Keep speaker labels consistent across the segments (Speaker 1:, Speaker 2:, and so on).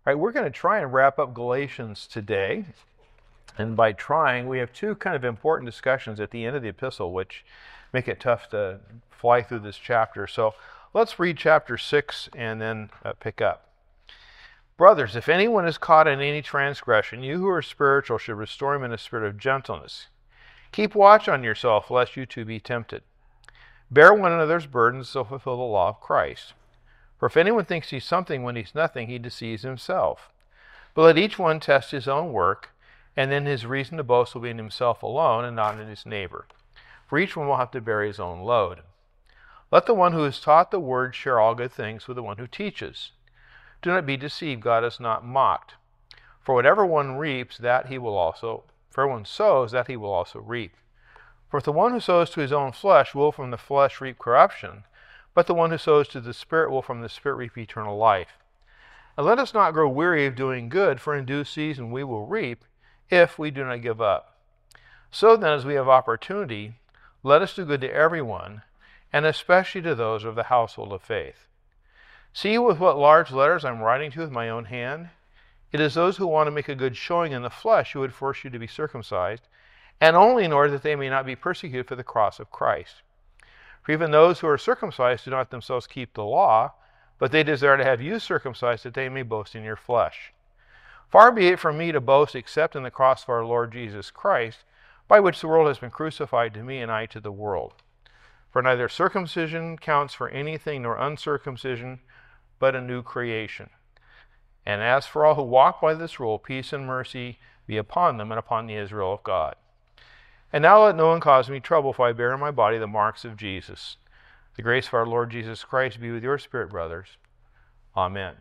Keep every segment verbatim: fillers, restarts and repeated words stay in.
Speaker 1: All right, we're going to try and wrap up Galatians today. And by trying, we have two kind of important discussions at the end of the epistle, which make it tough to fly through this chapter. So let's read chapter six and then uh, pick up. Brothers, if anyone is caught in any transgression, you who are spiritual should restore him in a spirit of gentleness. Keep watch on yourself, lest you too be tempted. Bear one another's burdens, so fulfill the law of Christ. For if anyone thinks he's something when he's nothing, he deceives himself. But let each one test his own work, and then his reason to boast will be in himself alone and not in his neighbor. For each one will have to bear his own load. Let the one who is taught the word share all good things with the one who teaches. Do not be deceived, God is not mocked. For whatever one reaps, that he will also, for everyone sows, that he will also reap. For if the one who sows to his own flesh will from the flesh reap corruption, but the one who sows to the Spirit will from the Spirit reap eternal life. And let us not grow weary of doing good, for in due season we will reap, if we do not give up. So then, as we have opportunity, let us do good to everyone, and especially to those of the household of faith. See with what large letters I'm writing to you with my own hand? It is those who want to make a good showing in the flesh who would force you to be circumcised, and only in order that they may not be persecuted for the cross of Christ. For even those who are circumcised do not themselves keep the law, but they desire to have you circumcised that they may boast in your flesh. Far be it from me to boast except in the cross of our Lord Jesus Christ, by which the world has been crucified to me and I to the world. For neither circumcision counts for anything nor uncircumcision, but a new creation. And as for all who walk by this rule, peace and mercy be upon them and upon the Israel of God. And now let no one cause me trouble, for I bear in my body the marks of Jesus. The grace of our Lord Jesus Christ be with your spirit, brothers. Amen.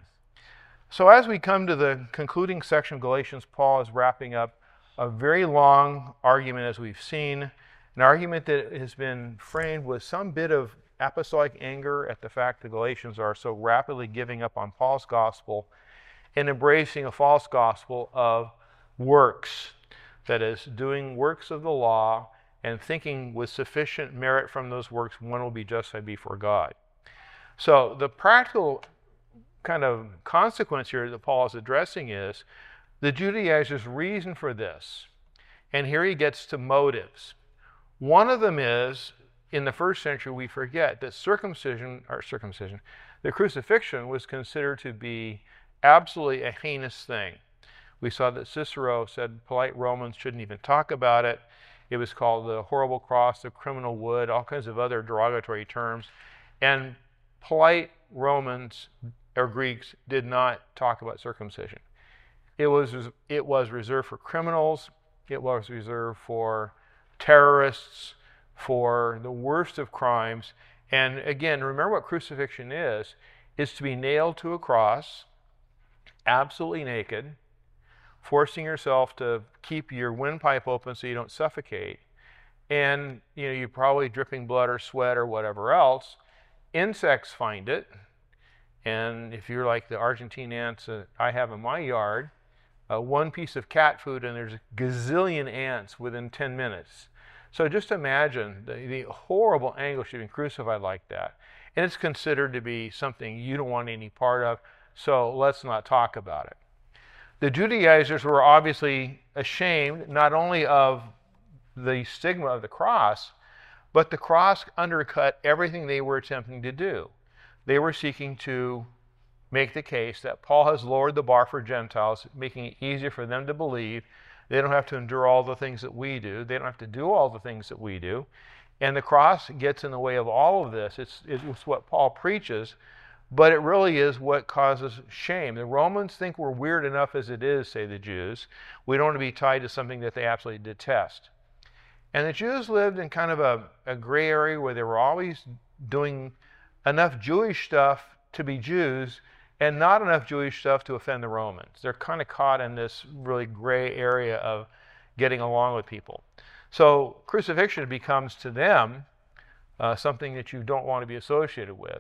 Speaker 1: So as we come to the concluding section of Galatians, Paul is wrapping up a very long argument, as we've seen, an argument that has been framed with some bit of apostolic anger at the fact the Galatians are so rapidly giving up on Paul's gospel and embracing a false gospel of works. That is, doing works of the law and thinking with sufficient merit from those works, one will be justified before God. So the practical kind of consequence here that Paul is addressing is the Judaizers' reason for this. And here he gets to motives. One of them is, in the first century, we forget that circumcision, or circumcision, the crucifixion was considered to be absolutely a heinous thing. We saw that Cicero said polite Romans shouldn't even talk about it. It was called the horrible cross, the criminal wood, all kinds of other derogatory terms. And polite Romans or Greeks did not talk about circumcision. It was, it was reserved for criminals. It was reserved for terrorists, for the worst of crimes. And again, remember what crucifixion is. It's to be nailed to a cross, absolutely naked, forcing yourself to keep your windpipe open so you don't suffocate, and you know you're probably dripping blood or sweat or whatever else. Insects find it, and if you're like the Argentine ants that I have in my yard, uh, one piece of cat food and there's a gazillion ants within ten minutes. So just imagine the, the horrible anguish of being crucified like that, and it's considered to be something you don't want any part of, so let's not talk about it. The Judaizers were obviously ashamed not only of the stigma of the cross, but the cross undercut everything they were attempting to do. They were seeking to make the case that Paul has lowered the bar for Gentiles, making it easier for them to believe. They don't have to endure all the things that we do. They don't have to do all the things that we do. And the cross gets in the way of all of this. It's, it's what Paul preaches, but it really is what causes shame. The Romans think we're weird enough as it is, say the Jews. We don't want to be tied to something that they absolutely detest. And the Jews lived in kind of a, a gray area where they were always doing enough Jewish stuff to be Jews and not enough Jewish stuff to offend the Romans. They're kind of caught in this really gray area of getting along with people. So crucifixion becomes to them uh, something that you don't want to be associated with.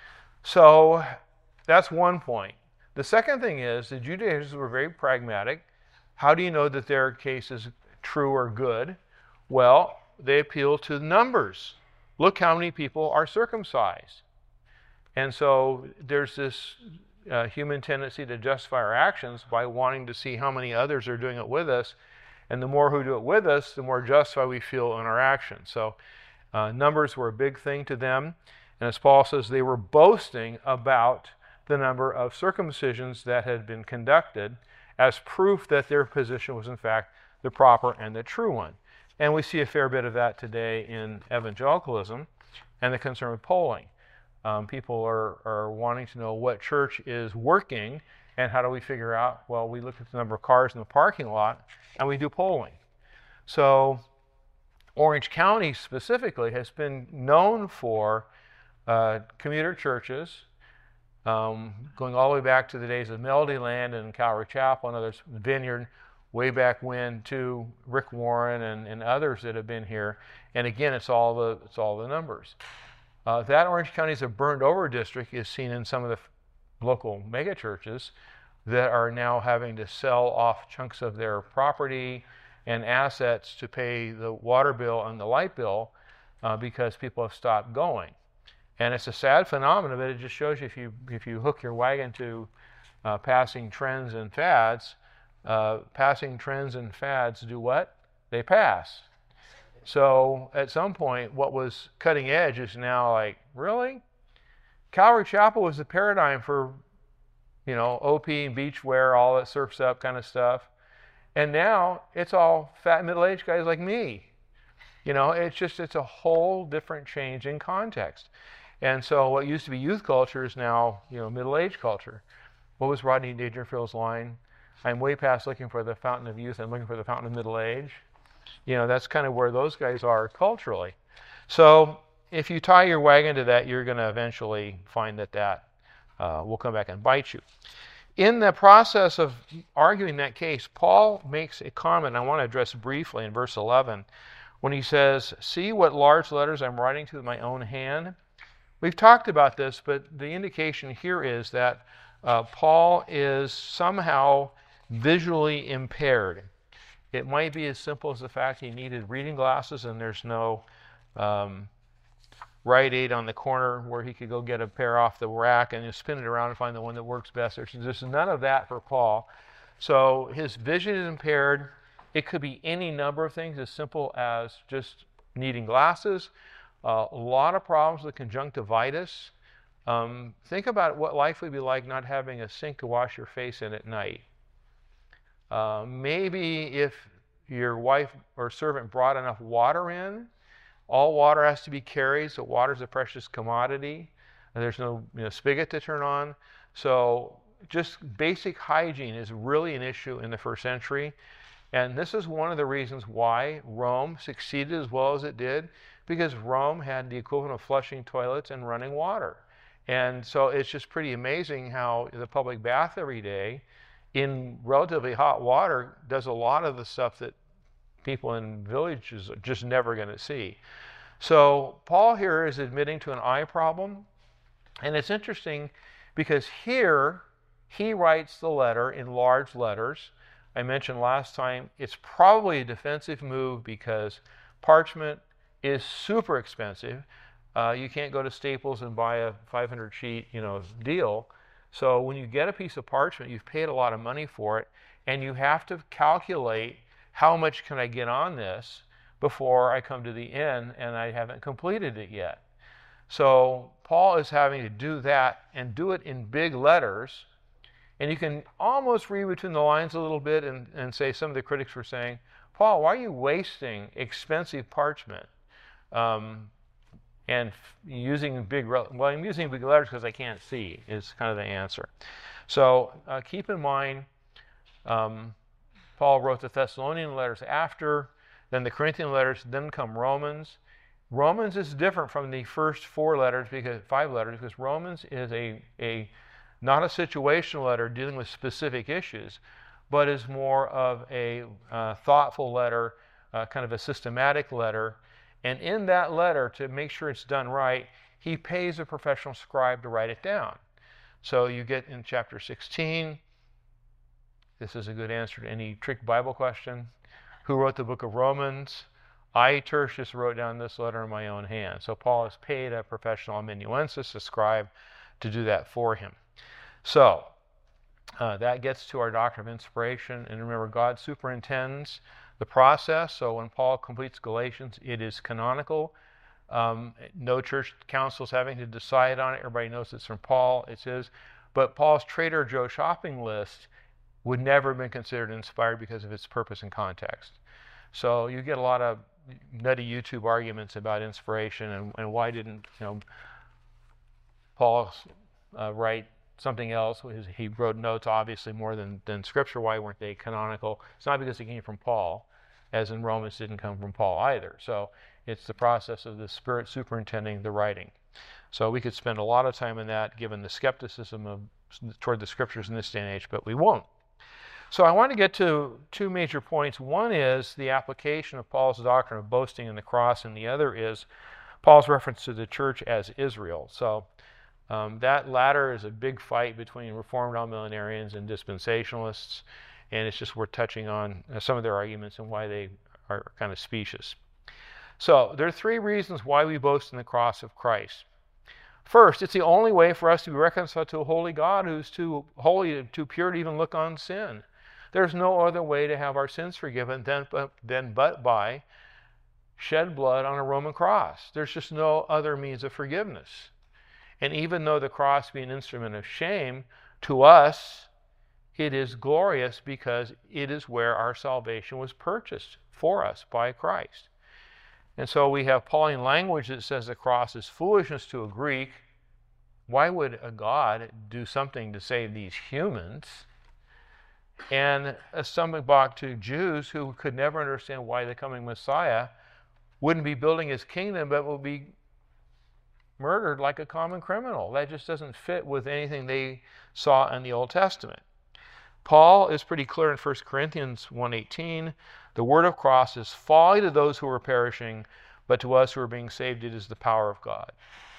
Speaker 1: So that's one point. The second thing is the Judaizers were very pragmatic. How do you know that their case is true or good? Well, they appeal to numbers. Look how many people are circumcised. And so there's this uh, human tendency to justify our actions by wanting to see how many others are doing it with us. And the more who do it with us, the more justified we feel in our actions. So uh, numbers were a big thing to them. And as Paul says, they were boasting about the number of circumcisions that had been conducted as proof that their position was in fact the proper and the true one. And we see a fair bit of that today in evangelicalism and the concern with polling. Um, people are, are wanting to know what church is working, and how do we figure out? Well, we look at the number of cars in the parking lot and we do polling. So Orange County specifically has been known for uh, commuter churches, um, going all the way back to the days of Melodyland and Calvary Chapel and others, Vineyard, way back when, to Rick Warren and, and others that have been here. And again, it's all the it's all the numbers. Uh, that Orange County is a burned over district is seen in some of the f- local mega churches that are now having to sell off chunks of their property and assets to pay the water bill and the light bill uh, because people have stopped going. And it's a sad phenomenon, but it just shows you if you if you hook your wagon to uh, passing trends and fads, uh, passing trends and fads do what? They pass. So at some point, what was cutting edge is now like, really? Calvary Chapel was the paradigm for, you know, O P and beachwear, all that surfs up kind of stuff. And now it's all fat middle-aged guys like me. You know, it's just, it's a whole different change in context. And so what used to be youth culture is now, you know, middle-aged culture. What was Rodney Dangerfield's line? I'm way past looking for the fountain of youth and looking for the fountain of middle age. You know, that's kind of where those guys are culturally. So if you tie your wagon to that, you're going to eventually find that that uh, will come back and bite you. In the process of arguing that case, Paul makes a comment I want to address briefly in verse eleven when he says, "See what large letters I'm writing to with my own hand." We've talked about this, but the indication here is that uh, Paul is somehow visually impaired. It might be as simple as the fact he needed reading glasses and there's no um, Rite Aid on the corner where he could go get a pair off the rack and just spin it around and find the one that works best. There's, there's none of that for Paul. So his vision is impaired. It could be any number of things as simple as just needing glasses. Uh, a lot of problems with conjunctivitis. Um, think about what life would be like not having a sink to wash your face in at night. Uh, maybe if your wife or servant brought enough water in, all water has to be carried, so water is a precious commodity, and there's no you know, spigot to turn on. So just basic hygiene is really an issue in the first century. And this is one of the reasons why Rome succeeded as well as it did, because Rome had the equivalent of flushing toilets and running water. And so it's just pretty amazing how the public bath every day in relatively hot water does a lot of the stuff that people in villages are just never going to see. So Paul here is admitting to an eye problem. And it's interesting because here he writes the letter in large letters. I mentioned last time it's probably a defensive move because parchment is super expensive. Uh, you can't go to Staples and buy a five hundred sheet, you know, deal. So when you get a piece of parchment, you've paid a lot of money for it, and you have to calculate how much can I get on this before I come to the end and I haven't completed it yet. So Paul is having to do that and do it in big letters. And you can almost read between the lines a little bit and, and say some of the critics were saying, Paul, why are you wasting expensive parchment? Um, and f- using big, well, I'm using big letters because I can't see is kind of the answer. So uh, keep in mind, um, Paul wrote the Thessalonian letters after, then the Corinthian letters, then come Romans. Romans is different from the first four letters, because five letters, because Romans is a, a not a situational letter dealing with specific issues, but is more of a uh, thoughtful letter, uh, kind of a systematic letter. And in that letter, to make sure it's done right, he pays a professional scribe to write it down. So you get in chapter sixteen, this is a good answer to any trick Bible question. Who wrote the book of Romans? I, Tertius, wrote down this letter in my own hand. So Paul has paid a professional amanuensis, a scribe, to do that for him. So uh, that gets to our doctrine of inspiration. And remember, God superintends the process. So when Paul completes Galatians, it is canonical. Um, no church councils having to decide on it. Everybody knows it's from Paul. It's his. But Paul's Trader Joe shopping list would never have been considered inspired because of its purpose and context. So you get a lot of nutty YouTube arguments about inspiration and, and why didn't you know Paul uh, write something else. He wrote notes obviously more than, than Scripture. Why weren't they canonical? It's not because they came from Paul, as in Romans didn't come from Paul either. So it's the process of the Spirit superintending the writing. So we could spend a lot of time in that given the skepticism of toward the Scriptures in this day and age, but we won't. So I want to get to two major points. One is the application of Paul's doctrine of boasting in the cross, and the other is Paul's reference to the church as Israel. So um, that latter is a big fight between Reformed millenarians and dispensationalists, and it's just worth touching on uh, some of their arguments and why they are kind of specious. So there are three reasons why we boast in the cross of Christ. First, it's the only way for us to be reconciled to a holy God who's too holy, too pure to even look on sin. There's no other way to have our sins forgiven than, than but by shed blood on a Roman cross. There's just no other means of forgiveness. And even though the cross be an instrument of shame, to us it is glorious because it is where our salvation was purchased for us by Christ. And so we have Pauline language that says the cross is foolishness to a Greek. Why would a God do something to save these humans? And a stumbling block to Jews who could never understand why the coming Messiah wouldn't be building his kingdom but will be murdered like a common criminal. That just doesn't fit with anything they saw in the Old Testament. Paul is pretty clear in First Corinthians one eighteen. The word of cross is folly to those who are perishing, but to us who are being saved it is the power of God.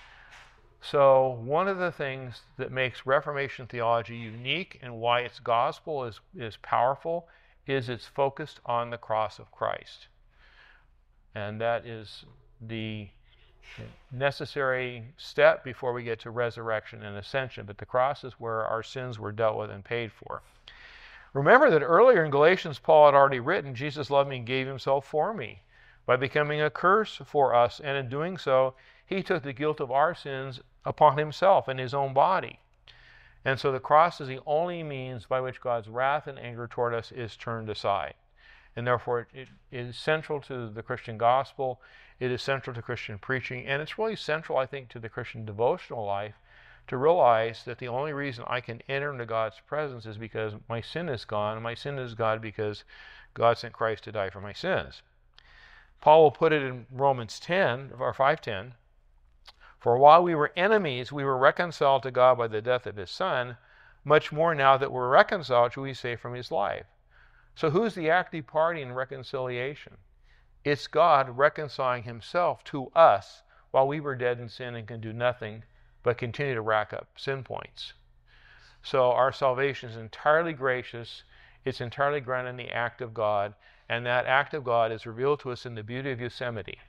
Speaker 1: So one of the things that makes Reformation theology unique and why its gospel is, is powerful is it's focused on the cross of Christ. And that is the necessary step before we get to resurrection and ascension. But the cross is where our sins were dealt with and paid for. Remember that earlier in Galatians, Paul had already written, Jesus loved me and gave himself for me by becoming a curse for us. And in doing so, he took the guilt of our sins upon himself in his own body. And so the cross is the only means by which God's wrath and anger toward us is turned aside. And therefore, it, it is central to the Christian gospel. It is central to Christian preaching. And it's really central, I think, to the Christian devotional life to realize that the only reason I can enter into God's presence is because my sin is gone. And my sin is gone because God sent Christ to die for my sins. Paul will put it in Romans ten, or five ten. For while we were enemies, we were reconciled to God by the death of his Son. Much more now that we're reconciled, shall we say, from his life. So who's the active party in reconciliation? It's God reconciling himself to us while we were dead in sin and can do nothing but continue to rack up sin points. So our salvation is entirely gracious. It's entirely grounded in the act of God. And that act of God is revealed to us in the beauty of Yosemite.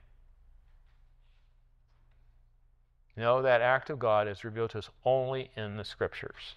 Speaker 1: No, that act of God is revealed to us only in the Scriptures.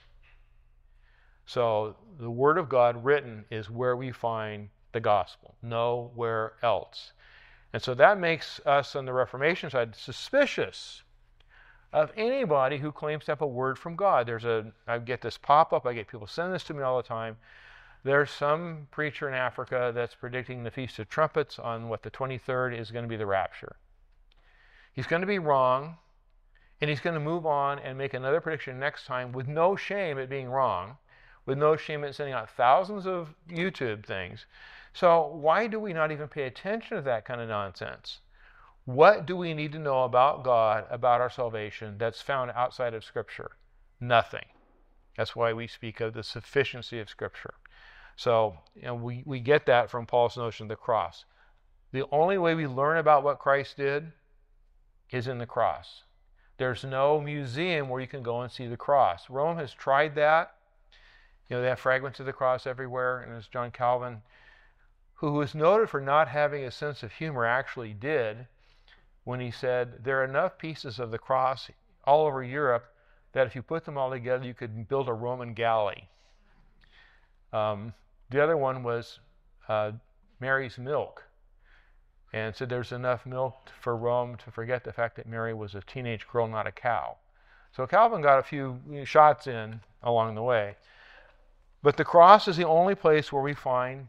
Speaker 1: So the Word of God written is where we find the gospel, nowhere else. And so that makes us on the Reformation side suspicious of anybody who claims to have a word from God. There's a, I get this pop-up, I get people send this to me all the time. There's some preacher in Africa that's predicting the Feast of Trumpets on what the twenty-third is going to be the rapture. He's going to be wrong. And he's going to move on and make another prediction next time with no shame at being wrong, with no shame at sending out thousands of YouTube things. So why do we not even pay attention to that kind of nonsense? What do we need to know about God, about our salvation, that's found outside of Scripture? Nothing. That's why we speak of the sufficiency of Scripture. So you know, we, we get that from Paul's notion of the cross. The only way we learn about what Christ did is in the cross. There's no museum where you can go and see the cross. Rome has tried that. You know, they have fragments of the cross everywhere. And as John Calvin, who was noted for not having a sense of humor, actually did when he said, there are enough pieces of the cross all over Europe that if you put them all together, you could build a Roman galley. Um, the other one was uh, Mary's milk. And said there's enough milk for Rome to forget the fact that Mary was a teenage girl, not a cow. So Calvin got a few shots in along the way. But the cross is the only place where we find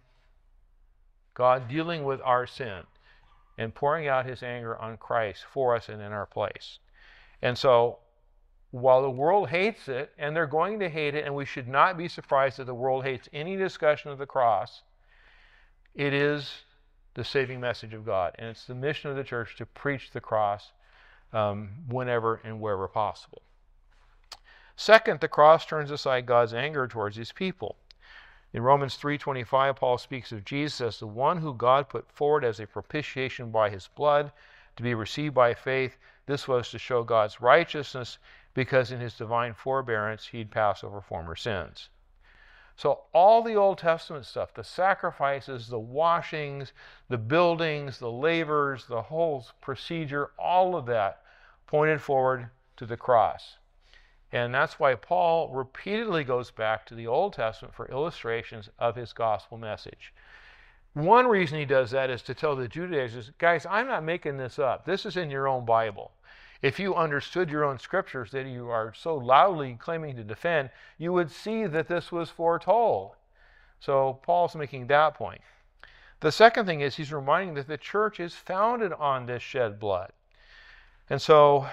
Speaker 1: God dealing with our sin and pouring out his anger on Christ for us and in our place. And so while the world hates it, and they're going to hate it, and we should not be surprised that the world hates any discussion of the cross, it is the saving message of God. And it's the mission of the church to preach the cross um, whenever and wherever possible. Second, the cross turns aside God's anger towards his people. In Romans three twenty-five, Paul speaks of Jesus as the one who God put forward as a propitiation by his blood to be received by faith. This was to show God's righteousness because in his divine forbearance he'd pass over former sins. So all the Old Testament stuff, the sacrifices, the washings, the buildings, the lavers, the whole procedure, all of that pointed forward to the cross. And that's why Paul repeatedly goes back to the Old Testament for illustrations of his gospel message. One reason he does that is to tell the Judaizers, guys, I'm not making this up. This is in your own Bible. If you understood your own scriptures that you are so loudly claiming to defend, you would see that this was foretold. So Paul's making that point. The second thing is he's reminding that the church is founded on this shed blood. And so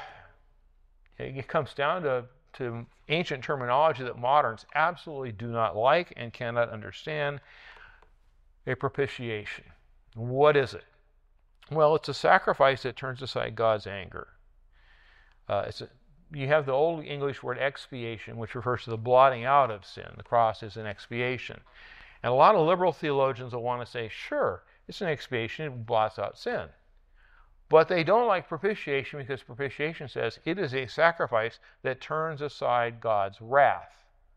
Speaker 1: it comes down to, to ancient terminology that moderns absolutely do not like and cannot understand. A propitiation. What is it? Well, it's a sacrifice that turns aside God's anger. Uh, it's a, you have the old English word expiation, which refers to the blotting out of sin. The cross is an expiation. And a lot of liberal theologians will want to say, sure, it's an expiation, it blots out sin. But they don't like propitiation because propitiation says it is a sacrifice that turns aside God's wrath.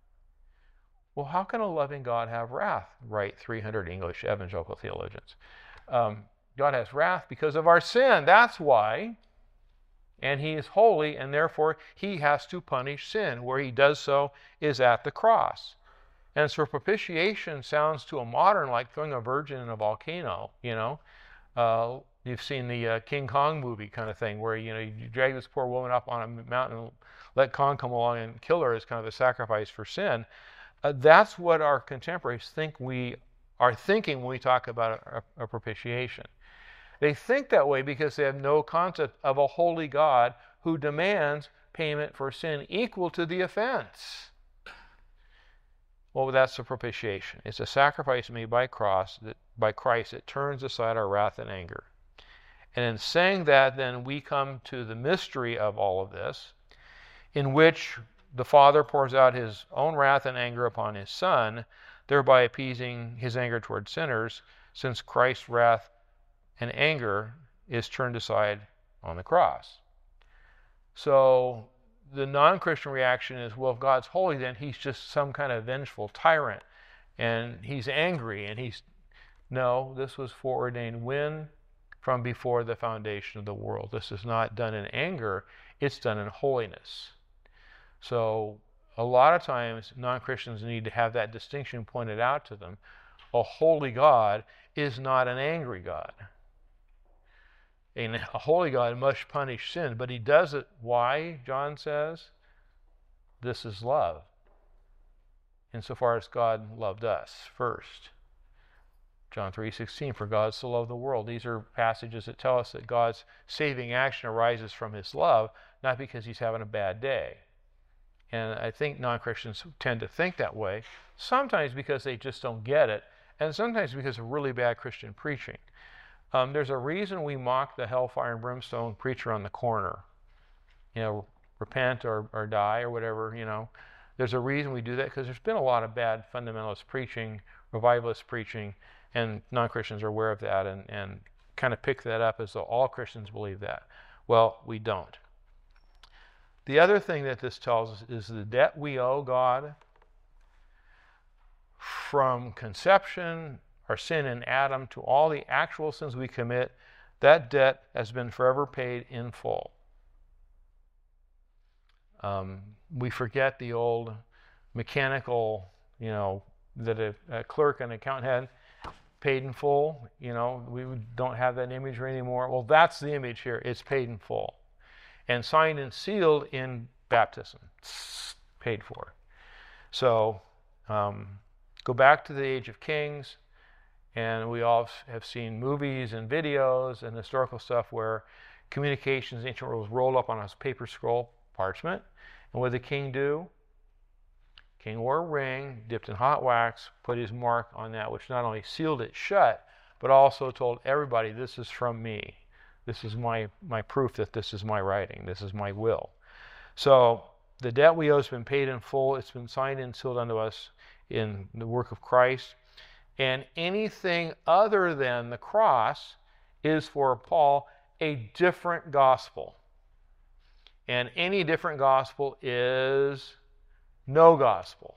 Speaker 1: Well, how can a loving God have wrath? Write three hundred English evangelical theologians. Um, God has wrath because of our sin. That's why. And he is holy, and therefore he has to punish sin. Where he does so is at the cross. And so propitiation sounds to a modern like throwing a virgin in a volcano, you know. Uh, you've seen the uh, King Kong movie kind of thing where, you know, you drag this poor woman up on a mountain and let Kong come along and kill her as kind of a sacrifice for sin. Uh, that's what our contemporaries think we are thinking when we talk about a, a propitiation. They think that way because they have no concept of a holy God who demands payment for sin equal to the offense. Well, that's the propitiation. It's a sacrifice made by cross that by Christ that turns aside our wrath and anger. And in saying that, then we come to the mystery of all of this, in which the Father pours out his own wrath and anger upon his Son, thereby appeasing his anger toward sinners, since Christ's wrath and anger is turned aside on the cross. So the non-Christian reaction is, well, if God's holy, then he's just some kind of vengeful tyrant, and he's angry, and he's... No, this was foreordained when? From before the foundation of the world. This is not done in anger, it's done in holiness. So a lot of times non-Christians need to have that distinction pointed out to them. A holy God is not an angry God. And a holy God must punish sin, but he does it, why, John says? This is love. Insofar as God loved us first. John three sixteen, for God so loved the world. These are passages that tell us that God's saving action arises from his love, not because he's having a bad day. And I think non-Christians tend to think that way, sometimes because they just don't get it, and sometimes because of really bad Christian preaching. Um, there's a reason we mock the hellfire and brimstone preacher on the corner. You know, repent or, or die or whatever, you know. There's a reason we do that because there's been a lot of bad fundamentalist preaching, revivalist preaching, and non-Christians are aware of that and, and kind of pick that up as though all Christians believe that. Well, we don't. The other thing that this tells us is the debt we owe God from conception, our sin in Adam, to all the actual sins we commit, that debt has been forever paid in full. Um, we forget the old mechanical, you know, that a, a clerk and accountant had, paid in full. You know, we don't have that imagery anymore. Well, that's the image here. It's paid in full. And signed and sealed in baptism. Paid for. So um, go back to the age of kings, and we all have seen movies and videos and historical stuff where communications, ancient world, was rolled up on a paper scroll, parchment. And what did the king do? King wore a ring, dipped in hot wax, put his mark on that, which not only sealed it shut, but also told everybody, this is from me. This is my, my proof that this is my writing. This is my will. So the debt we owe has been paid in full. It's been signed and sealed unto us in the work of Christ. And anything other than the cross is, for Paul, a different gospel. And any different gospel is no gospel.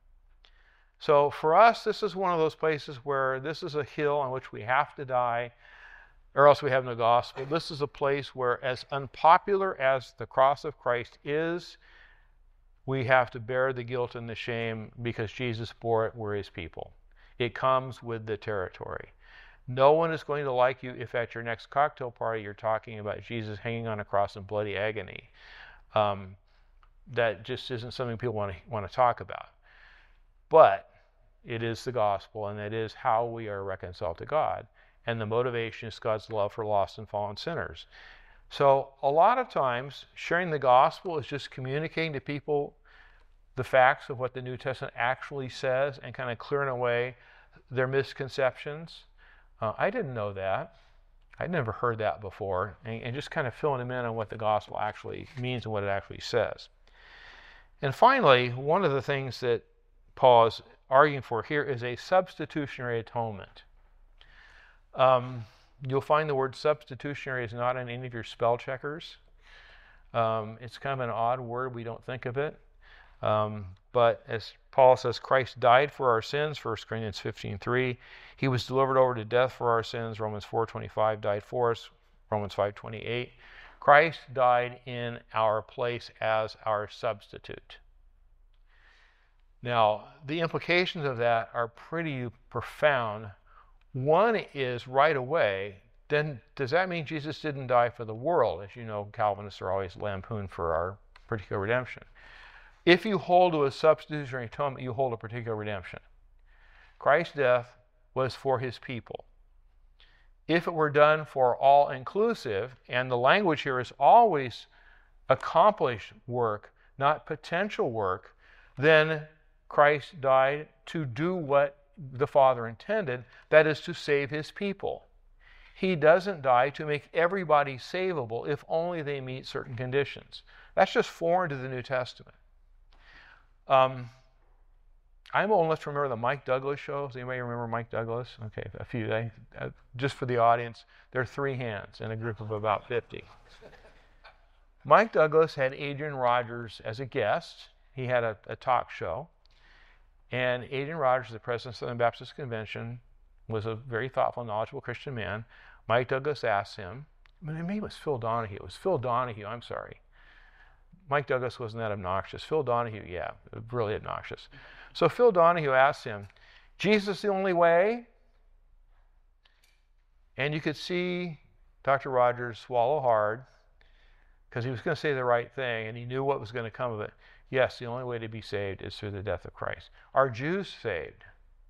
Speaker 1: So for us, this is one of those places where this is a hill on which we have to die, or else we have no gospel. This is a place where, as unpopular as the cross of Christ is, we have to bear the guilt and the shame because Jesus bore it. We're his people. It comes with the territory. No one is going to like you if at your next cocktail party you're talking about Jesus hanging on a cross in bloody agony. Um, that just isn't something people want to want to talk about. But it is the gospel, and it is how we are reconciled to God. And the motivation is God's love for lost and fallen sinners. So a lot of times, sharing the gospel is just communicating to people the facts of what the New Testament actually says and kind of clearing away their misconceptions. Uh, I didn't know that. I'd never heard that before. And, and just kind of filling them in on what the gospel actually means and what it actually says. And finally, one of the things that Paul is arguing for here is a substitutionary atonement. Um, you'll find the word substitutionary is not in any of your spell checkers. Um, it's kind of an odd word. We don't think of it. Um, but as Paul says, Christ died for our sins, First Corinthians fifteen three. He was delivered over to death for our sins, Romans four twenty-five, died for us, Romans five twenty-eight. Christ died in our place as our substitute. Now, the implications of that are pretty profound. One is right away, then does that mean Jesus didn't die for the world? As you know, Calvinists are always lampooned for our particular redemption. If you hold to a substitutionary atonement, you hold a particular redemption. Christ's death was for his people. If it were done for all inclusive, and the language here is always accomplished work, not potential work, then Christ died to do what the Father intended, that is to save his people. He doesn't die to make everybody savable if only they meet certain conditions. That's just foreign to the New Testament. Um, I'm old enough to remember the Mike Douglas show. Does anybody remember Mike Douglas? Okay, a few. I, uh, just for the audience, there are three hands in a group of about fifty. Mike Douglas had Adrian Rogers as a guest. He had a, a talk show. And Adrian Rogers, the president of the Southern Baptist Convention, was a very thoughtful, knowledgeable Christian man. Mike Douglas asked him, maybe it was Phil Donahue. It was Phil Donahue, I'm sorry. Mike Douglas wasn't that obnoxious. Phil Donahue, yeah, really obnoxious. So Phil Donahue asked him, Jesus the only way? And you could see Doctor Rogers swallow hard because he was going to say the right thing and he knew what was going to come of it. Yes, the only way to be saved is through the death of Christ. Are Jews saved?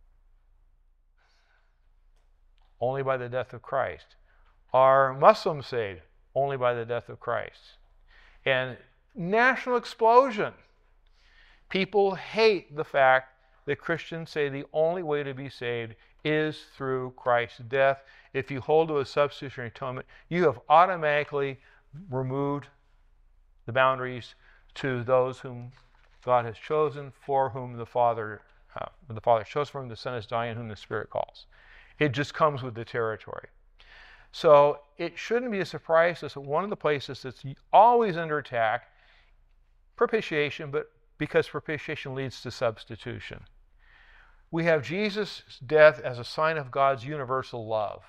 Speaker 1: Only by the death of Christ. Are Muslims saved? Only by the death of Christ. And national explosion. People hate the fact that Christians say the only way to be saved is through Christ's death. If you hold to a substitutionary atonement, you have automatically removed the boundaries to those whom God has chosen, for whom the Father, uh, the Father chose, for whom the Son is dying, whom the Spirit calls. It just comes with the territory. So it shouldn't be a surprise that one of the places that's always under attack, propitiation, but because propitiation leads to substitution. We have Jesus' death as a sign of God's universal love.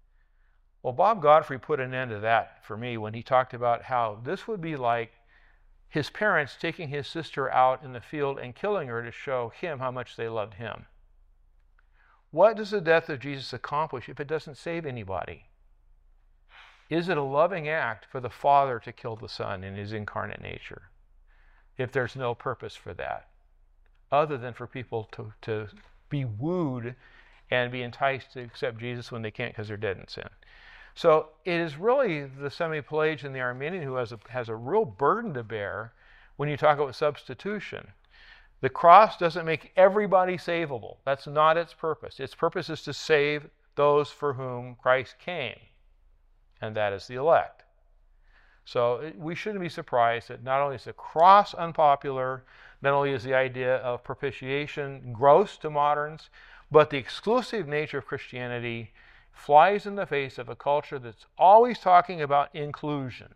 Speaker 1: Well, Bob Godfrey put an end to that for me when he talked about how this would be like his parents taking his sister out in the field and killing her to show him how much they loved him. What does the death of Jesus accomplish if it doesn't save anybody? Is it a loving act for the Father to kill the Son in his incarnate nature if there's no purpose for that, other than for people to, to be wooed and be enticed to accept Jesus when they can't because they're dead in sin? So it is really the Semi-Pelagian, the Arminian, who has a, has a real burden to bear when you talk about substitution. The cross doesn't make everybody savable. That's not its purpose. Its purpose is to save those for whom Christ came, and that is the elect. So we shouldn't be surprised that not only is the cross unpopular, not only is the idea of propitiation gross to moderns, but the exclusive nature of Christianity flies in the face of a culture that's always talking about inclusion.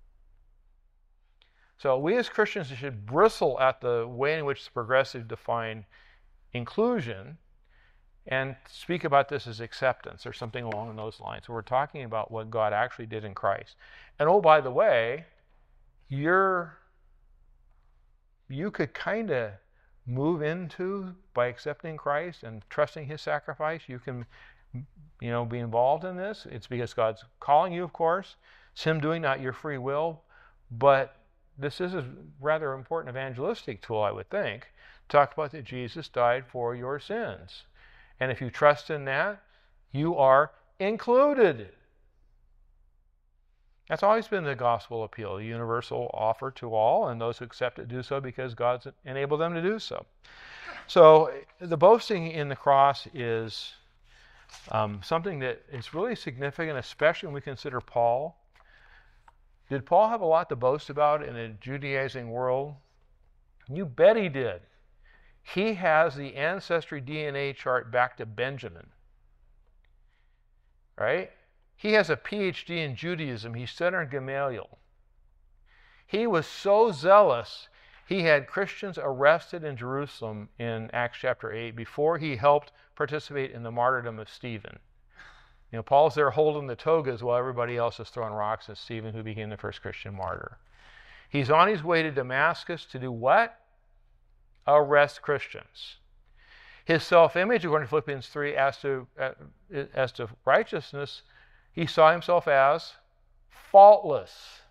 Speaker 1: So we as Christians should bristle at the way in which the progressives define inclusion and speak about this as acceptance or something along those lines. So we're talking about what God actually did in Christ. And oh, by the way, you're, you could kind of move into, by accepting Christ and trusting his sacrifice, you can you know, be involved in this. It's because God's calling you, of course. It's him doing, not your free will. But this is a rather important evangelistic tool, I would think. Talk about that Jesus died for your sins. And if you trust in that, you are included. That's always been the gospel appeal, the universal offer to all, and those who accept it do so because God's enabled them to do so. So the boasting in the cross is um, something that is really significant, especially when we consider Paul. Did Paul have a lot to boast about in a Judaizing world? You bet he did. He has the ancestry D N A chart back to Benjamin. Right? He has a P H D in Judaism. He studied under Gamaliel. He was so zealous, he had Christians arrested in Jerusalem in Acts chapter eight before he helped participate in the martyrdom of Stephen. You know, Paul's there holding the togas while everybody else is throwing rocks at Stephen, who became the first Christian martyr. He's on his way to Damascus to do what? Arrest Christians. His self-image, according to Philippians three, as to, uh, as to righteousness, he saw himself as faultless.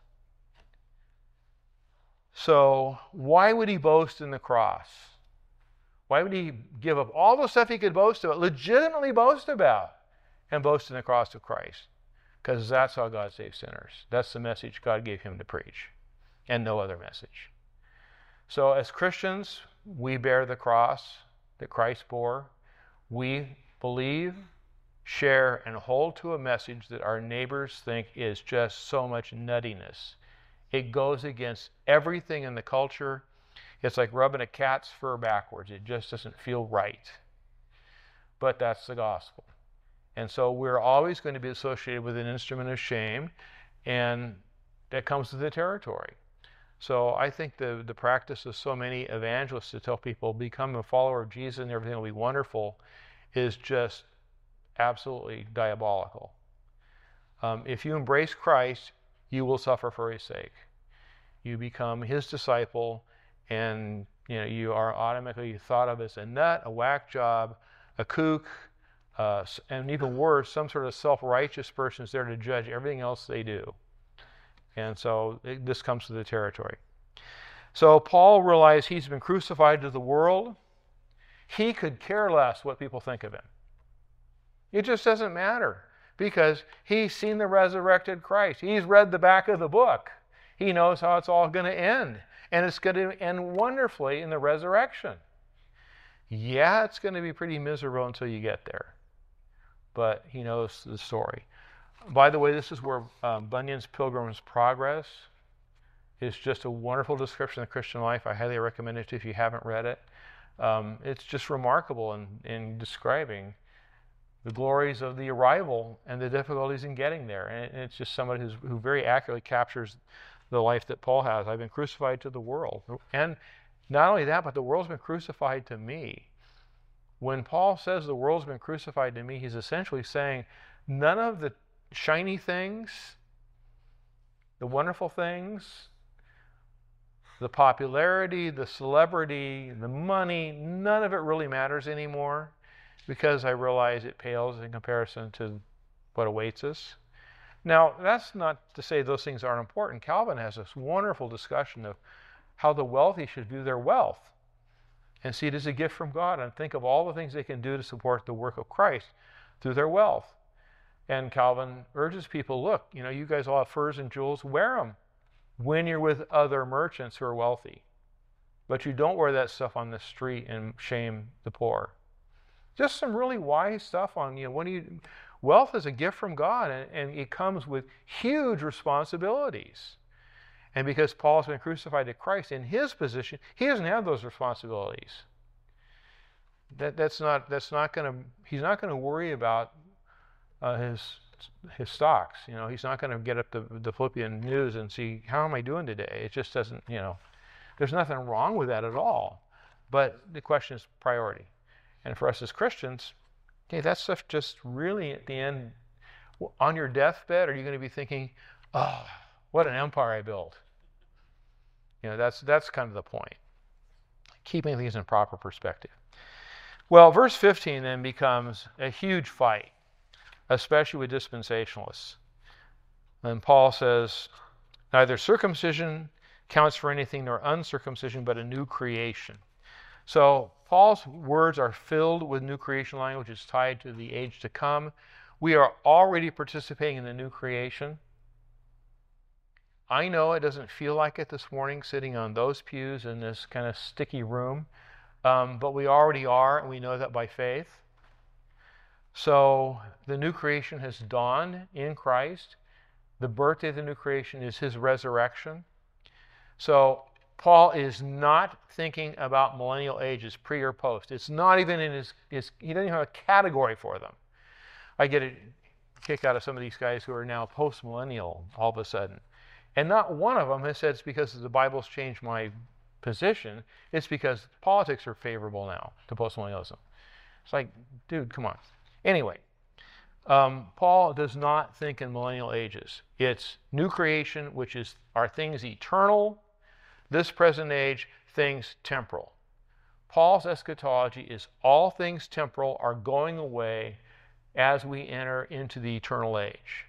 Speaker 1: So why would he boast in the cross? Why would he give up all the stuff he could boast about, legitimately boast about, and boast in the cross of Christ? Because that's how God saves sinners. That's the message God gave him to preach, and no other message. So as Christians, we bear the cross that Christ bore. We believe, share, and hold to a message that our neighbors think is just so much nuttiness. It goes against everything in the culture. It's like rubbing a cat's fur backwards. It just doesn't feel right. But that's the gospel. And so we're always going to be associated with an instrument of shame, and that comes with the territory. So I think the, the practice of so many evangelists to tell people, become a follower of Jesus and everything will be wonderful, is just absolutely diabolical. Um, if you embrace Christ, you will suffer for his sake. You become his disciple, and you know you are automatically thought of as a nut, a whack job, a kook, uh, and even worse, some sort of self-righteous person is there to judge everything else they do. And so it, this comes to the territory. So Paul realized he's been crucified to the world. He could care less what people think of him. It just doesn't matter, because he's seen the resurrected Christ. He's read the back of the book. He knows how it's all going to end. And it's going to end wonderfully in the resurrection. Yeah, it's going to be pretty miserable until you get there. But he knows the story. By the way, this is where um, Bunyan's Pilgrim's Progress is just a wonderful description of the Christian life. I highly recommend it if you haven't read it. Um, it's just remarkable in, in describing the glories of the arrival and the difficulties in getting there. And, it, and it's just somebody who's, who very accurately captures the life that Paul has. I've been crucified to the world. And not only that, but the world's been crucified to me. When Paul says the world's been crucified to me, he's essentially saying none of the shiny things, the wonderful things, The popularity, the celebrity, the money, none of it really matters anymore because I realize it pales in comparison to what awaits us. Now, that's not to say those things aren't important. Calvin has this wonderful discussion of how the wealthy should view their wealth and see it as a gift from God and think of all the things they can do to support the work of Christ through their wealth. And Calvin urges people, look, you know, you guys all have furs and jewels, wear them when you're with other merchants who are wealthy. But you don't wear that stuff on the street and shame the poor. Just some really wise stuff on, you know, when you, wealth is a gift from God, and, and it comes with huge responsibilities. And because Paul's been crucified to Christ, in his position, he doesn't have those responsibilities. That, that's not, that's not going to, he's not going to worry about uh, his his stocks. You know, he's not going to get up the, the Philippian news and see, how am I doing today? It just doesn't, you know, there's nothing wrong with that at all. But the question is priority. And for us as Christians, okay, that stuff just really at the end, on your deathbed, are you going to be thinking, oh, what an empire I built? You know, that's, that's kind of the point. Keeping things in proper perspective. Well, verse fifteen then becomes a huge fight, especially with dispensationalists. And Paul says, neither circumcision counts for anything nor uncircumcision, but a new creation. So Paul's words are filled with new creation language. It's tied to the age to come. We are already participating in the new creation. I know it doesn't feel like it this morning sitting on those pews in this kind of sticky room, um, but we already are, and we know that by faith. So the new creation has dawned in Christ. The birthday of the new creation is his resurrection. So Paul is not thinking about millennial ages, pre or post. It's not even in his, his he doesn't even have a category for them. I get a kick out of some of these guys who are now post-millennial all of a sudden. And not one of them has said it's because the Bible's changed my position. It's because politics are favorable now to postmillennialism. It's like, dude, come on. Anyway, um, Paul does not think in millennial ages. It's new creation, which is are things eternal. This present age, things temporal. Paul's eschatology is all things temporal are going away as we enter into the eternal age.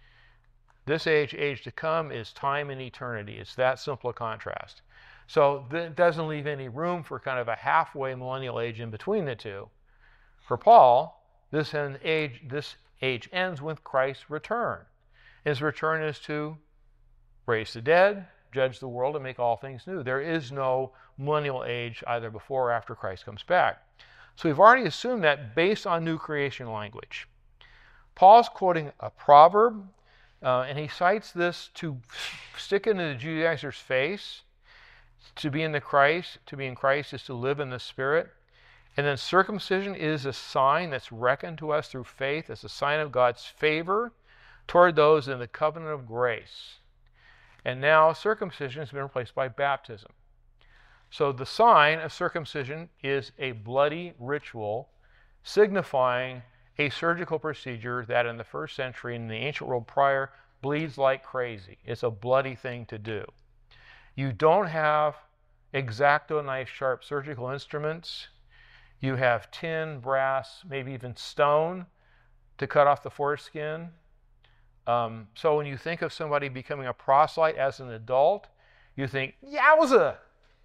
Speaker 1: This age, age to come, is time and eternity. It's that simple a contrast. So that doesn't leave any room for kind of a halfway millennial age in between the two. For Paul, this age, this age ends with Christ's return. His return is to raise the dead, judge the world, and make all things new. There is no millennial age either before or after Christ comes back. So we've already assumed that based on new creation language. Paul's quoting a proverb, uh, and he cites this to stick into the Judaizer's face. To be in the Christ, to be in Christ is to live in the Spirit. And then circumcision is a sign that's reckoned to us through faith as a sign of God's favor toward those in the covenant of grace. And now circumcision has been replaced by baptism. So the sign of circumcision is a bloody ritual signifying a surgical procedure that in the first century and in the ancient world prior bleeds like crazy. It's a bloody thing to do. You don't have X-Acto knife sharp surgical instruments. You have tin, brass, maybe even stone to cut off the foreskin. Um, so when you think of somebody becoming a proselyte as an adult, you think, yowza!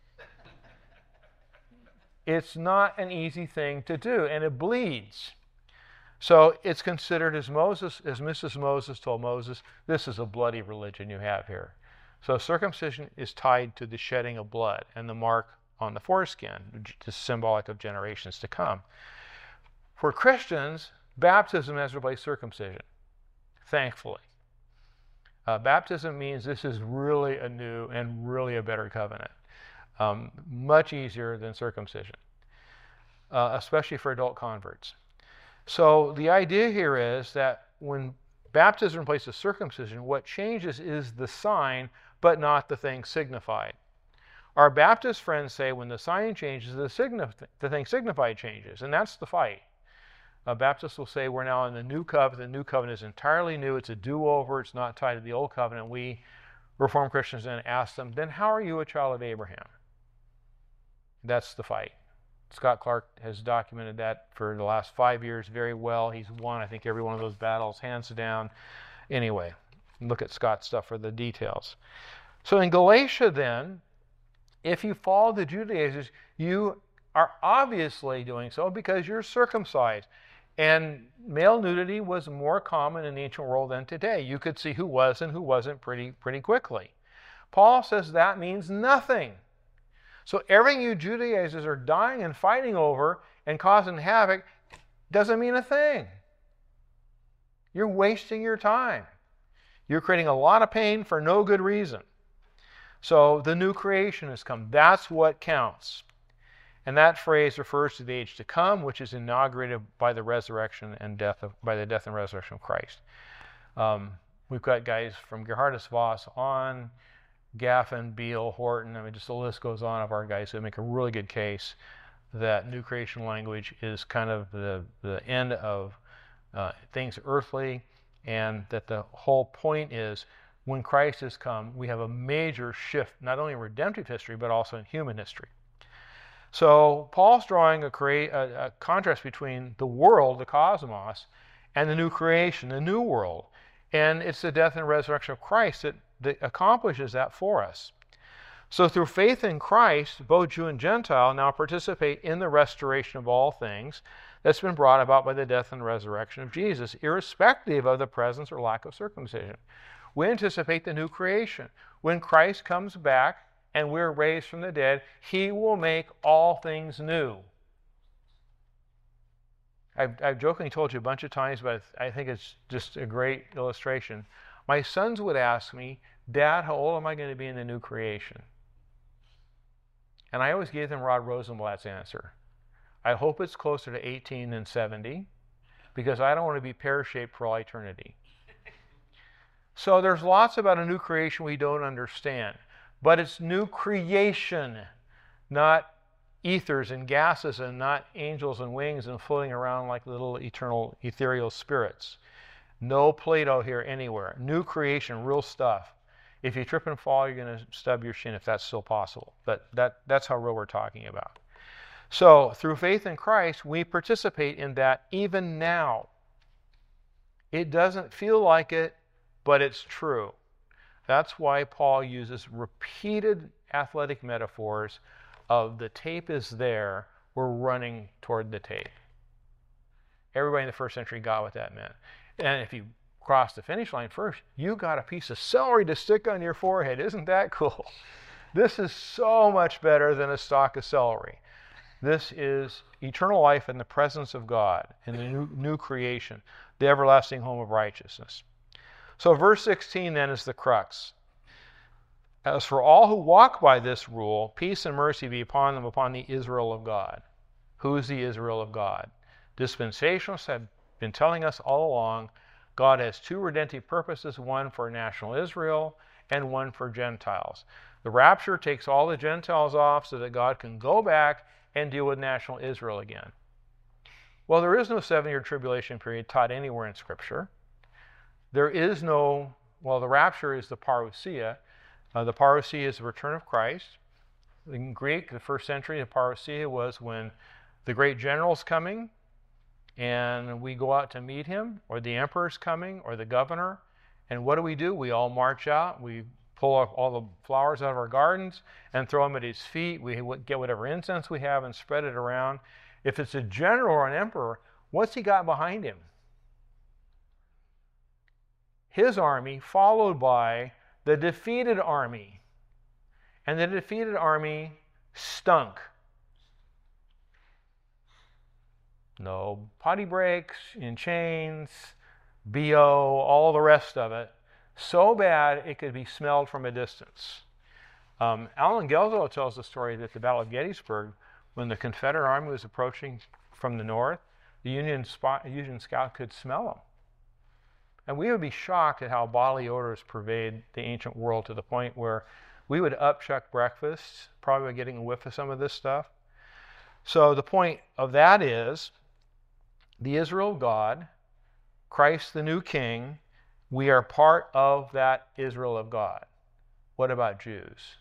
Speaker 1: It's not an easy thing to do, and it bleeds. So it's considered, as Moses, as Missus Moses told Moses, this is a bloody religion you have here. So circumcision is tied to the shedding of blood and the mark on the foreskin, which is symbolic of generations to come. For Christians, baptism has replaced circumcision, thankfully. Uh, baptism means this is really a new and really a better covenant. Um, much easier than circumcision, uh, especially for adult converts. So the idea here is that when baptism replaces circumcision, what changes is the sign, but not the thing signified. Our Baptist friends say when the sign changes, the, signif- the thing signified changes, and that's the fight. Uh, Baptists will say we're now in the new covenant. The new covenant is entirely new. It's a do-over. It's not tied to the old covenant. We Reformed Christians then ask them, then how are you a child of Abraham? That's the fight. Scott Clark has documented that for the last five years very well. He's won, I think, every one of those battles, hands down. Anyway, look at Scott's stuff for the details. So in Galatia then, if you follow the Judaizers, you are obviously doing so because you're circumcised. And male nudity was more common in the ancient world than today. You could see who was and who wasn't pretty, pretty quickly. Paul says that means nothing. So everything you Judaizers are dying and fighting over and causing havoc doesn't mean a thing. You're wasting your time. You're creating a lot of pain for no good reason. So the new creation has come. That's what counts. And that phrase refers to the age to come, which is inaugurated by the resurrection and death of, by the death and resurrection of Christ. Um, we've got guys from Gerhardus Voss on, Gaffin, Beale, Horton. I mean, just the list goes on of our guys who make a really good case that new creation language is kind of the, the end of uh, things earthly, and that the whole point is when Christ has come, we have a major shift, not only in redemptive history, but also in human history. So Paul's drawing a, crea- a, a contrast between the world, the cosmos, and the new creation, the new world. And it's the death and resurrection of Christ that, that accomplishes that for us. So through faith in Christ, both Jew and Gentile now participate in the restoration of all things that's been brought about by the death and resurrection of Jesus, irrespective of the presence or lack of circumcision. We anticipate the new creation. When Christ comes back and we're raised from the dead, he will make all things new. I've, I've jokingly told you a bunch of times, but I think it's just a great illustration. My sons would ask me, Dad, how old am I going to be in the new creation? And I always gave them Rod Rosenblatt's answer. I hope it's closer to eighteen than seventy, because I don't want to be pear-shaped for all eternity. So there's lots about a new creation we don't understand. But it's new creation, not ethers and gases and not angels and wings and floating around like little eternal ethereal spirits. No Plato here anywhere. New creation, real stuff. If you trip and fall, you're going to stub your shin if that's still possible. But that, that's how real we're talking about. So through faith in Christ, we participate in that even now. It doesn't feel like it, but it's true. That's why Paul uses repeated athletic metaphors of the tape is there, we're running toward the tape. Everybody in the first century got what that meant. And if you cross the finish line first, you got a piece of celery to stick on your forehead. Isn't that cool? This is so much better than a stalk of celery. This is eternal life in the presence of God, in the new, new creation, the everlasting home of righteousness. So verse sixteen then is the crux. As for all who walk by this rule, peace and mercy be upon them, upon the Israel of God. Who is the Israel of God? Dispensationalists have been telling us all along, God has two redemptive purposes, one for national Israel and one for Gentiles. The rapture takes all the Gentiles off so that God can go back and deal with national Israel again. Well, there is no seven-year tribulation period taught anywhere in Scripture. There is no, well, the rapture is the parousia. Uh, the parousia is the return of Christ. In Greek, the first century, the parousia was when the great general's coming and we go out to meet him, or the emperor's coming, or the governor. And what do we do? We all march out. We pull off all the flowers out of our gardens and throw them at his feet. We get whatever incense we have and spread it around. If it's a general or an emperor, what's he got behind him? His army, followed by the defeated army. And the defeated army stunk. No potty breaks, in chains, B O, all the rest of it. So bad it could be smelled from a distance. Um, Alan Gelzo tells the story that at the Battle of Gettysburg, when the Confederate Army was approaching from the north, the Union, spot, Union scout could smell them. And we would be shocked at how bodily odors pervade the ancient world to the point where we would upchuck breakfast, probably getting a whiff of some of this stuff. So the point of that is, the Israel of God, Christ the new King, we are part of that Israel of God. What about Jews?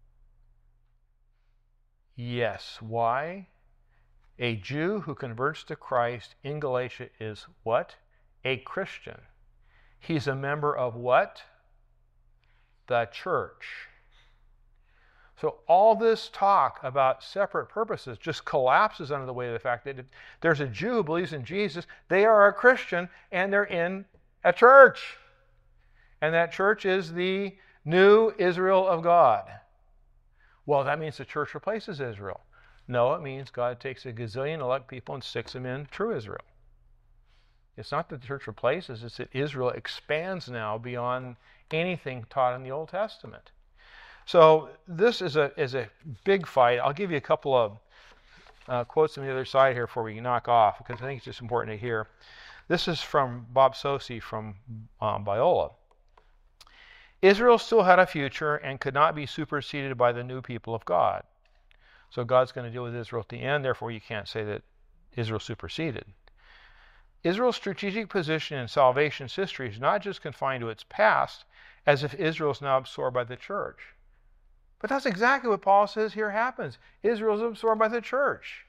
Speaker 1: Yes. Why? A Jew who converts to Christ in Galatia is what? A Christian. He's a member of what? The church. So all this talk about separate purposes just collapses under the weight of the fact that if there's a Jew who believes in Jesus, they are a Christian and they're in a church. And that church is the new Israel of God. Well, that means the church replaces Israel. No, it means God takes a gazillion elect people and sticks them in true Israel. It's not that the church replaces, it's that Israel expands now beyond anything taught in the Old Testament. So this is a is a big fight. I'll give you a couple of uh, quotes on the other side here before we knock off, because I think it's just important to hear. This is from Bob Sosi from um, Biola. Israel still had a future and could not be superseded by the new people of God. So God's going to deal with Israel at the end, therefore you can't say that Israel superseded. Israel's strategic position in salvation's history is not just confined to its past, as if Israel is now absorbed by the church. But that's exactly what Paul says here happens. Israel is absorbed by the church.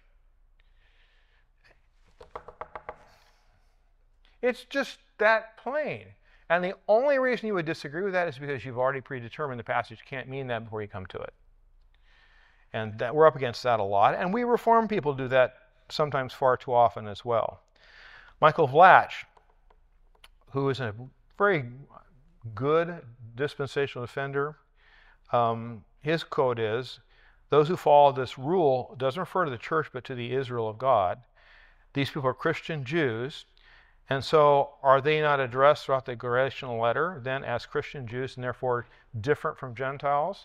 Speaker 1: It's just that plain. And the only reason you would disagree with that is because you've already predetermined the passage can't mean that before you come to it. And that, we're up against that a lot. And we Reformed people do that sometimes far too often as well. Michael Vlach, who is a very good dispensational defender, um, his quote is, those who follow this rule doesn't refer to the church but to the Israel of God. These people are Christian Jews, and so are they not addressed throughout the Galatian letter then as Christian Jews and therefore different from Gentiles?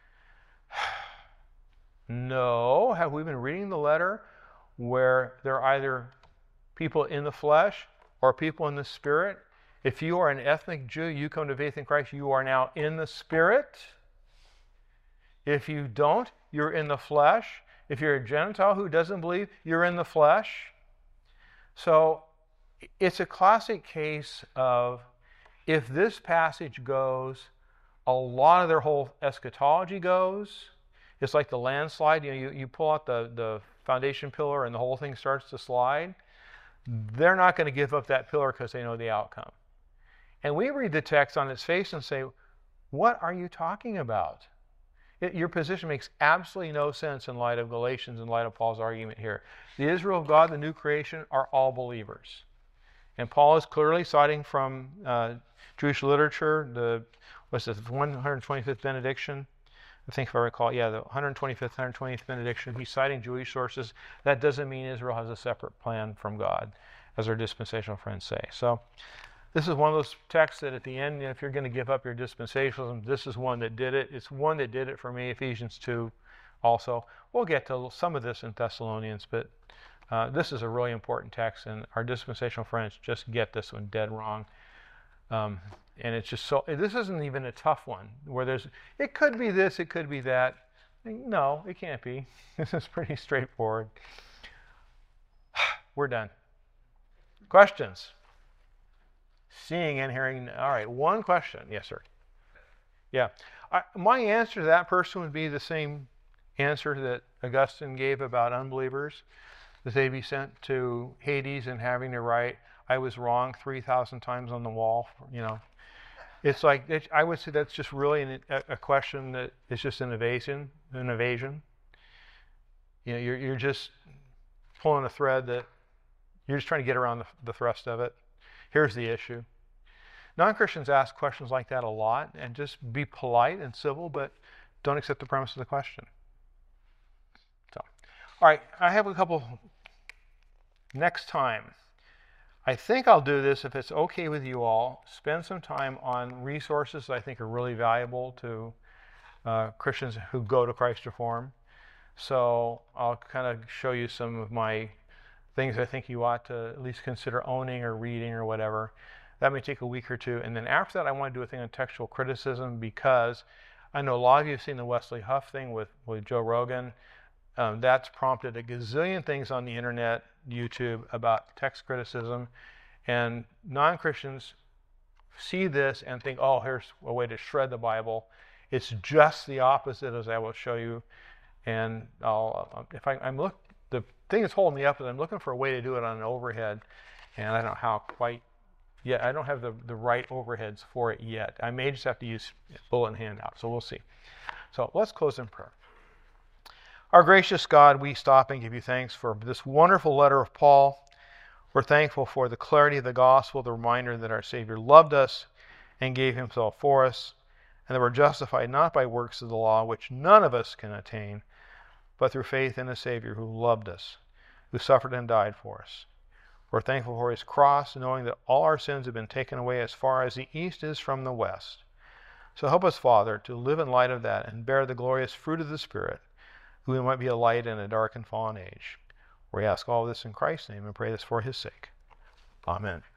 Speaker 1: No. Have we been reading the letter where they're either people in the flesh or people in the spirit? If you are an ethnic Jew, you come to faith in Christ, you are now in the spirit. If you don't, you're in the flesh. If you're a Gentile who doesn't believe, you're in the flesh. So it's a classic case of if this passage goes, a lot of their whole eschatology goes. It's like the landslide. You know, you, you pull out the, the foundation pillar and the whole thing starts to slide. They're not going to give up that pillar because they know the outcome. And we read the text on its face and say, what are you talking about? It, your position makes absolutely no sense in light of Galatians, in light of Paul's argument here. The Israel of God, the new creation, are all believers. And Paul is clearly citing from uh, Jewish literature, the what's this, one hundred twenty-fifth benediction. I think if I recall, yeah, the one hundred twenty-fifth, one hundred twentieth benediction. He's citing Jewish sources. That doesn't mean Israel has a separate plan from God, as our dispensational friends say. So this is one of those texts that at the end, you know, if you're going to give up your dispensationalism, this is one that did it. It's one that did it for me, Ephesians two also. We'll get to some of this in Thessalonians, but uh, this is a really important text, and our dispensational friends just get this one dead wrong. Um, and it's just so, this isn't even a tough one, where there's, it could be this, it could be that. No, it can't be. This is pretty straightforward. We're done. Questions? Seeing and hearing. All right, one question. Yes, sir. Yeah. I, my answer to that person would be the same answer that Augustine gave about unbelievers, that they'd be sent to Hades and having to write, I was wrong three thousand times on the wall. You know, it's like, it, I would say that's just really an, a, a question that is just an evasion, an evasion. You know, you're, you're just pulling a thread that you're just trying to get around the, the thrust of it. Here's the issue. Non-Christians ask questions like that a lot, and just be polite and civil, but don't accept the premise of the question. So, all right, I have a couple. Next time, I think I'll do this, if it's okay with you all, spend some time on resources that I think are really valuable to uh, Christians who go to Christ Reform. So I'll kind of show you some of my things I think you ought to at least consider owning or reading or whatever. That may take a week or two. And then after that, I want to do a thing on textual criticism, because I know a lot of you have seen the Wesley Huff thing with, with Joe Rogan. Um, that's prompted a gazillion things on the internet, YouTube, about text criticism. And non-Christians see this and think, oh, here's a way to shred the Bible. It's just the opposite, as I will show you. And I'll, if I, I'm look, the thing that's holding me up is I'm looking for a way to do it on an overhead, and I don't know how quite yet. I don't have the, the right overheads for it yet. I may just have to use bullet and handout, so we'll see. So let's close in prayer. Our gracious God, we stop and give you thanks for this wonderful letter of Paul. We're thankful for the clarity of the gospel, the reminder that our Savior loved us and gave himself for us, and that we're justified not by works of the law, which none of us can attain, but through faith in a Savior who loved us, who suffered and died for us. We're thankful for his cross, knowing that all our sins have been taken away as far as the east is from the west. So help us, Father, to live in light of that and bear the glorious fruit of the Spirit, who we might be a light in a dark and fallen age. We ask all this in Christ's name and pray this for his sake. Amen.